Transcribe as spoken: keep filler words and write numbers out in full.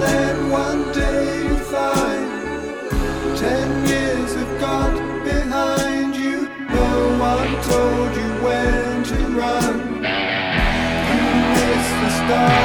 then one day you find ten years have gone behind you. No one told you when to run. You missed the start.